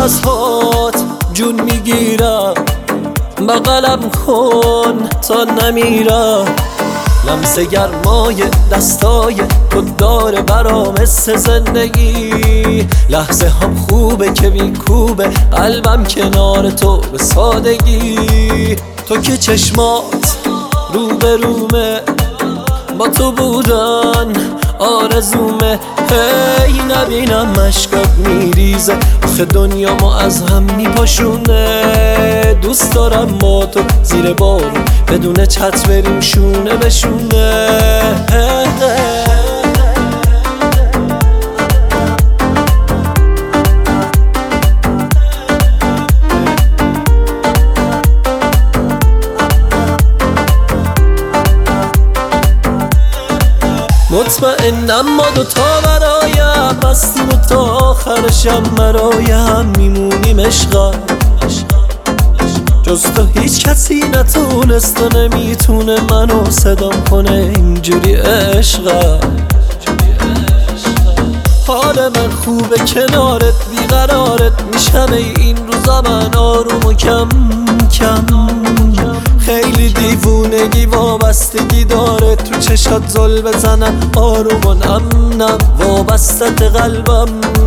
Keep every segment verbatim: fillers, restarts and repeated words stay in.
نفسهات جون میگیرم، بغلم کن تا نمیرم. لمس گرمای دستای تو داره برام حس زندگی. لحظه هم خوبه که میکوبه قلبم کنار تو به سادگی. تو که چشمات رو به رومه، با تو بودن آرزومه. هی نبینم مشکات میریزه، آخه دنیامو از هم میپاشونه. دوست دارم با تو زیر بارون بدون چت بریم شونه به شونه. مطمئنم ما دوتا برایم بستیم و تا آخرشم برایم میمونیم عشقا. جز تو هیچ کسی نتونست و نمیتونه منو صدام کنه اینجوری عشقا. حال من خوبه کنارت بیقرارت میشم این روزا من آروم و کم کم. خیلی دیوونگی وابستگی داره تو چشات زل بزنم آروم و نم نم وابستت قلبم.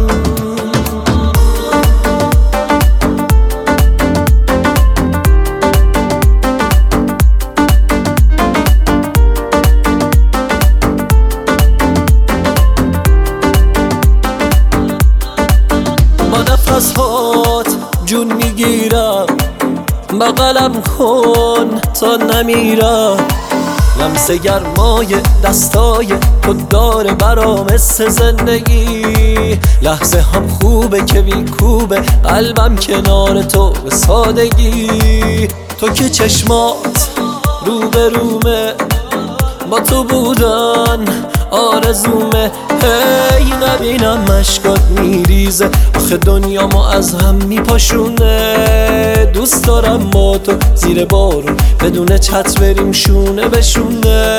با نفسهات جون میگیرم، بغلم کن تا نمیرم. لمس گرمای دستای تو داره برام حس زندگی. لحظه هم خوبه که میکوبه قلبم کنار تو به سادگی. تو که چشمات رو به رومه، با تو بودن آرزومه. هی نبینم مشکات میریزه، آخه دنیامو از هم میپاشونه. دوست دارم با تو زیر بارون بدون چت بریم شونه به شونه.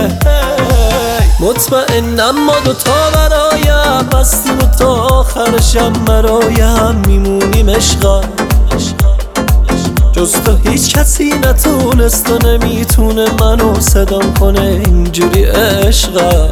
مطمئنم ما دوتا برایم بستیم و تا آخرشم برایم میمونیم عشقا. جز تو هیچ کسی نتونست و نمیتونه منو صدام کنه اینجوری عشقا.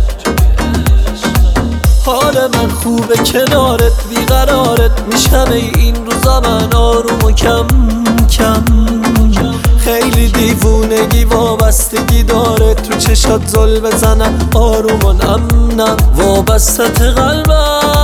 حال من خوبه کنارت بیقرارت میشم این روزا من آروم و کم کم. خیلی دیوونگی وابستگی داره تو چشات زل بزنم آروم و نم نم وابستت قلبم.